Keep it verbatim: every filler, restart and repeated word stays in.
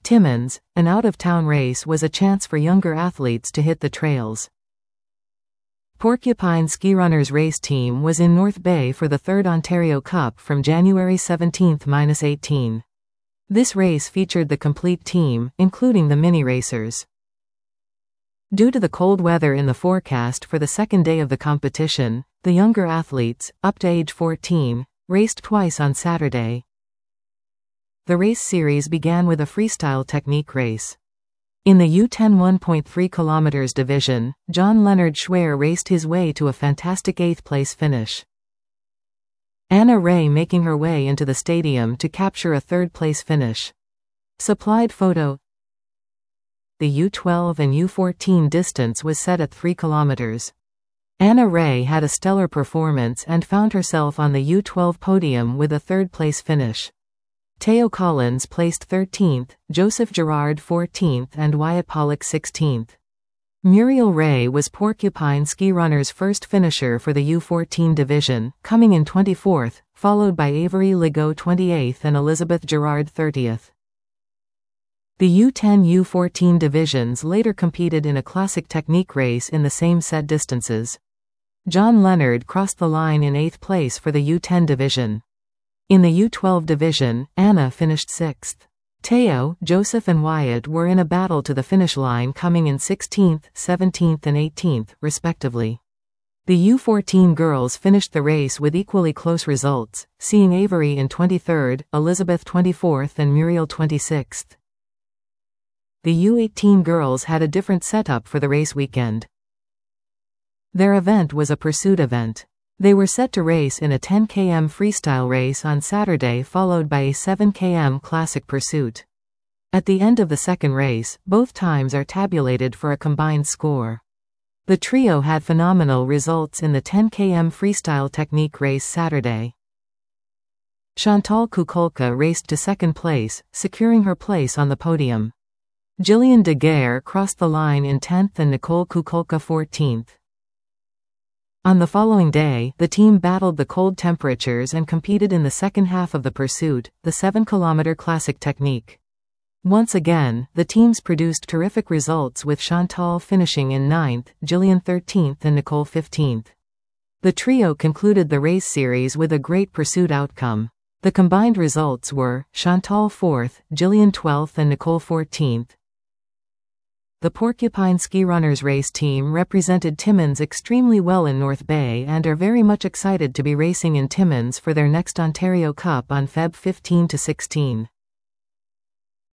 Timmins, an out-of-town race, was a chance for younger athletes to hit the trails. Porcupine Ski Runners race team was in North Bay for the third Ontario Cup from January seventeenth to eighteenth. This race featured the complete team, including the mini-racers. Due to the cold weather in the forecast for the second day of the competition, the younger athletes, up to age fourteen, raced twice on Saturday. The race series began with a freestyle technique race. In the U ten one point three kilometers division, John Leonard Schwer raced his way to a fantastic eighth place finish. Anna Ray making her way into the stadium to capture a third place finish. Supplied photo. The U twelve and U fourteen distance was set at three kilometers. Anna Ray had a stellar performance and found herself on the U twelve podium with a third place finish. Teo Collins placed thirteenth, Joseph Girard fourteenth and Wyatt Pollock sixteenth. Muriel Ray was Porcupine Ski Runners' first finisher for the U fourteen division, coming in twenty-fourth, followed by Avery Legault twenty-eighth and Elizabeth Girard thirtieth. The U ten U fourteen divisions later competed in a classic technique race in the same set distances. John Leonard crossed the line in eighth place for the U ten division. In the U twelve division, Anna finished sixth. Teo, Joseph and Wyatt were in a battle to the finish line, coming in sixteenth, seventeenth and eighteenth, respectively. The U fourteen girls finished the race with equally close results, seeing Avery in twenty-third, Elizabeth twenty-fourth and Muriel twenty-sixth. The U eighteen girls had a different setup for the race weekend. Their event was a pursuit event. They were set to race in a ten kilometer freestyle race on Saturday, followed by a seven kilometer classic pursuit. At the end of the second race, both times are tabulated for a combined score. The trio had phenomenal results in the ten kilometer freestyle technique race Saturday. Chantal Kukulka raced to second place, securing her place on the podium. Gillian Daguerre crossed the line in tenth and Nicole Kukulka fourteenth. On the following day, the team battled the cold temperatures and competed in the second half of the pursuit, the seven kilometer classic technique. Once again, the teams produced terrific results, with Chantal finishing in ninth, Gillian thirteenth and Nicole fifteenth. The trio concluded the race series with a great pursuit outcome. The combined results were Chantal fourth, Gillian twelfth and Nicole fourteenth. The Porcupine Ski Runners race team represented Timmins extremely well in North Bay and are very much excited to be racing in Timmins for their next Ontario Cup on February fifteenth to sixteenth.